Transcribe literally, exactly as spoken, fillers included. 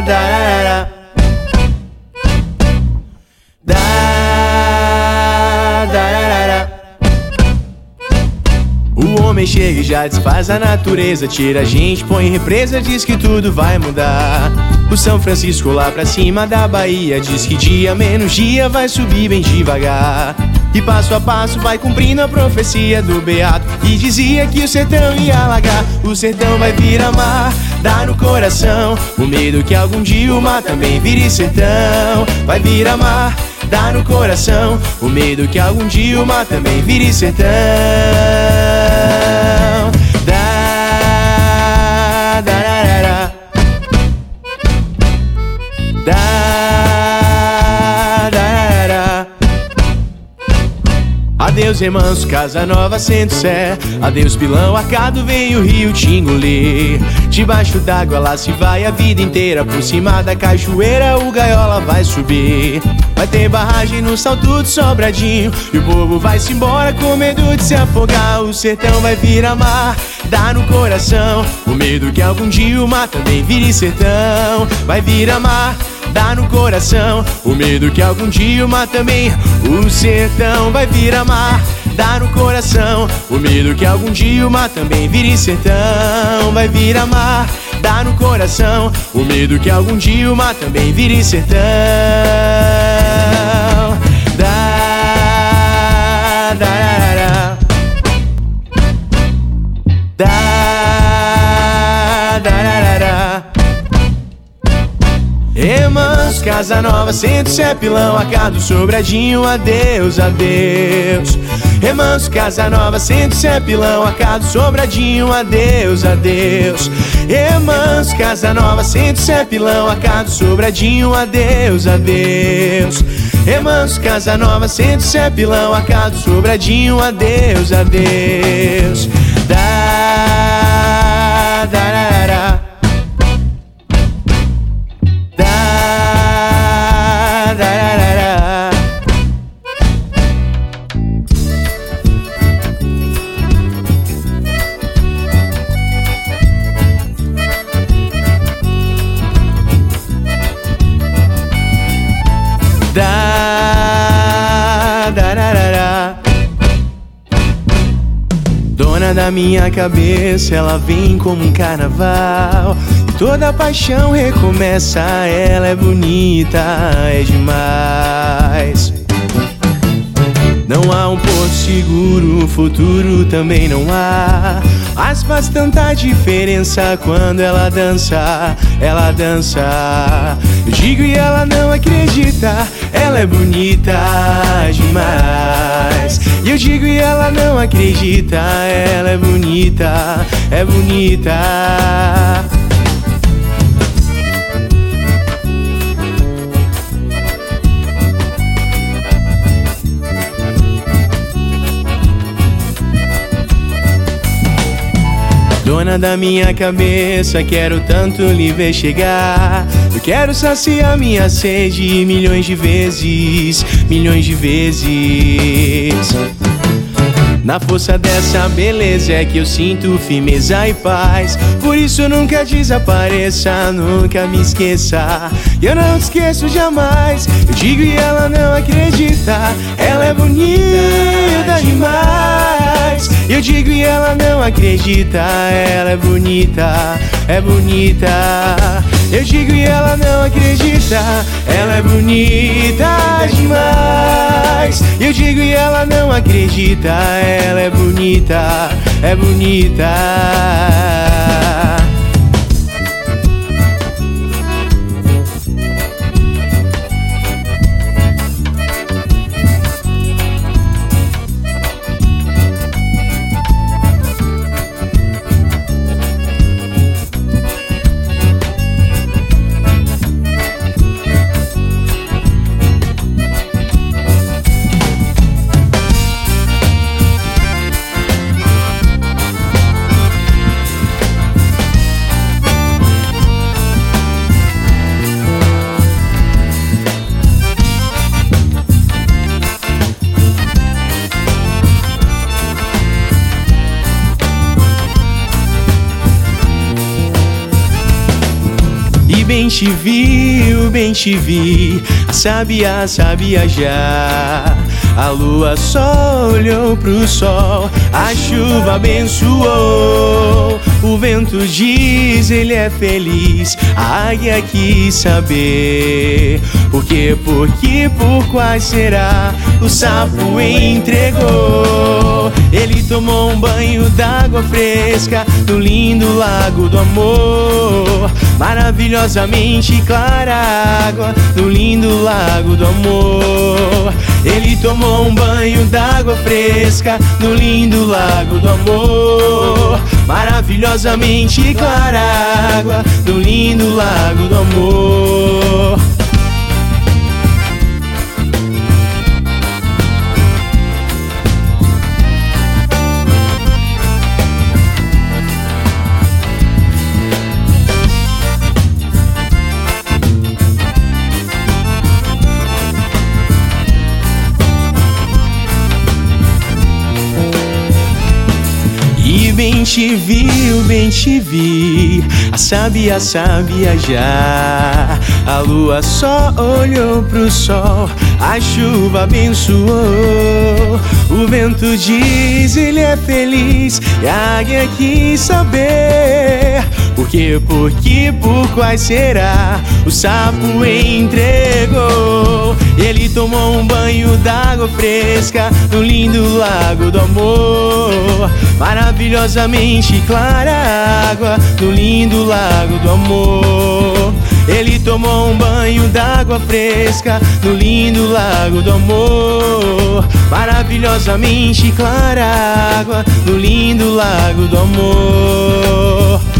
dararara. Da, dararara. O homem chega e já desfaz a natureza, tira a gente, põe em represa, diz que tudo vai mudar. O São Francisco lá pra cima da Bahia diz que dia menos dia vai subir bem devagar. E passo a passo vai cumprindo a profecia do beato que dizia que o sertão ia alagar. O sertão vai virar mar, dá no coração o medo que algum dia o mar também vire sertão. Vai virar mar, dá no coração o medo que algum dia o mar também vire sertão. Da, dararara. Da, dararara. Adeus remanso, Casa Nova, Centro Sé. Adeus pilão, Arcado, vem o rio te engolir. Debaixo d'água lá se vai a vida inteira. Por cima da cachoeira o gaiola vai subir. Vai ter barragem no Salto do Sobradinho e o povo vai-se embora com medo de se afogar. O sertão vai virar mar, dá no coração o medo que algum dia o mar também vire sertão. Vai virar mar, dá no coração o medo que algum dia o mar também. O sertão vai virar mar, dá no coração o medo que algum dia o mar também vire sertão. Vai virar mar, dá no coração o medo que algum dia o mar também vire sertão. Da, dararara. Da, dararara. Remanso, Casa Nova, Centro Sé, Pilão, Arcado, Sobradinho, adeus, adeus. Remanso, Casa Nova, Centro Sé, Pilão, Arcado, Sobradinho, adeus, adeus. Remanso, Casa Nova, Centro Sé, Pilão, Arcado, Sobradinho, adeus, adeus. Remanso, Casa Nova, Centro Sé, Pilão, Arcado, Sobradinho, adeus, adeus. Da, dararara. Da, dararara. Da, dararara. Dona da minha cabeça, ela vem como um carnaval. Toda paixão recomeça, ela é bonita, é demais. Não há um porto seguro, futuro também não há. Mas faz tanta diferença quando ela dança, ela dança. Eu digo e ela não acredita, ela é bonita demais. E eu digo e ela não acredita, ela é bonita, é bonita. Dona da minha cabeça, quero tanto lhe ver chegar. Eu quero saciar minha sede milhões de vezes, milhões de vezes. Na força dessa beleza é que eu sinto firmeza e paz. Por isso nunca desapareça, nunca me esqueça. E eu não te esqueço jamais. Eu digo e ela não acredita, ela é bonita demais. Eu digo e ela não acredita, ela é bonita, é bonita. Eu digo e ela não acredita, ela é bonita demais. Eu digo e ela não acredita, ela é bonita, é bonita. bem te vi, bem te vi, a sábia, sábia já. A lua só olhou pro sol, a chuva abençoou. O vento diz, ele é feliz, a águia quis saber. Por quê, por que, por quais será? O sapo entregou. Ele tomou um banho d'água fresca no lindo lago do amor. Maravilhosamente clara água no lindo lago do amor. Ele tomou um banho d'água fresca no lindo lago do amor. Maravilhosamente clara água no lindo lago do amor. E bem te vi, bem te vi, a sábia, sábia já. A lua só olhou pro sol, a chuva abençoou. O vento diz, ele é feliz, e a águia quis saber. Por quê, por que, por quais será? O sapo entregou. Ele tomou um banho d'água fresca no lindo lago do amor. Maravilhosamente clara água no lindo lago do amor. Ele tomou um banho d'água fresca no lindo lago do amor. Maravilhosamente clara água no lindo lago do amor.